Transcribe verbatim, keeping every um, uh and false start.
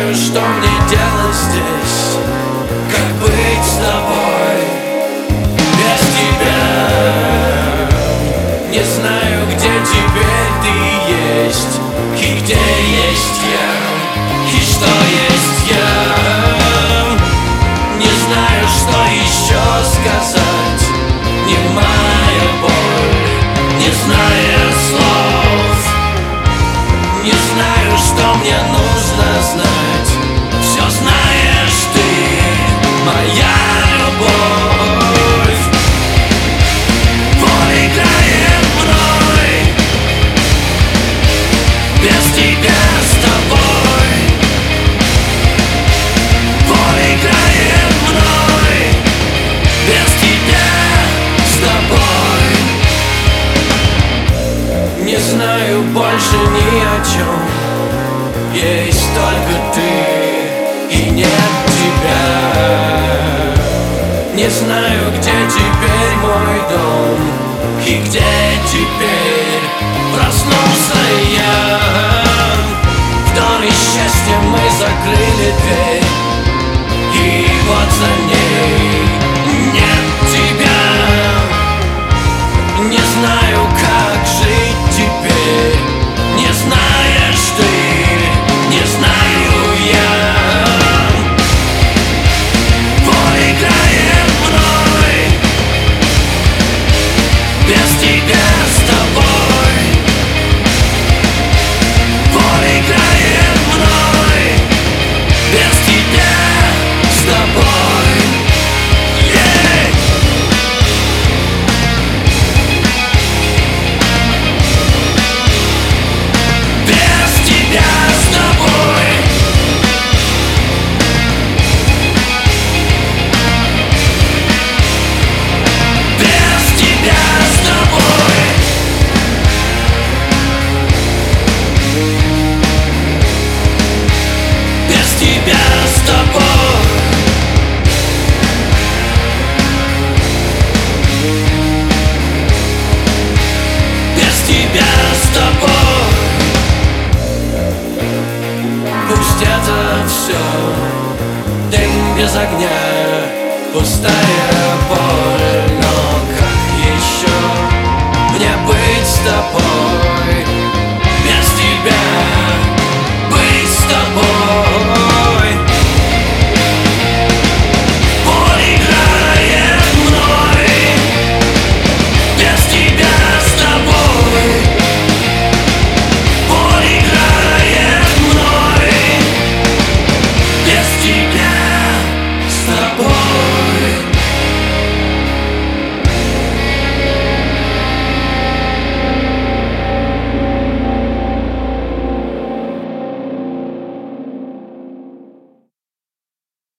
знаю, что мне делать здесь, как быть с тобой без тебя. Не знаю, где теперь ты есть, и где есть я, и что есть я. Не знаю, что еще сказать, немая боль, не зная слов. Не знаю, что мне нужно знать, все знаешь ты, моя любовь. Боль играет мной, без тебя с тобой. Боль играет мной, без тебя с тобой. Не знаю больше ни о чем, есть только ты и нет тебя. Не знаю, где теперь мой дом, и где теперь проснулся я. В доме счастья мы закрыли дверь, и вот за ней нет тебя. Не знаю, как жить теперь, не знаешь ты, не знаю я. Боль играет мной, без тебя с тобой. Боль играет мной, без тебя с тобой. Yeah! Без тебя с тобой. Без тебя с тобой. Без тебя с тобой. Без тебя с тобой. Пусть это все дым без огня, пустая боль.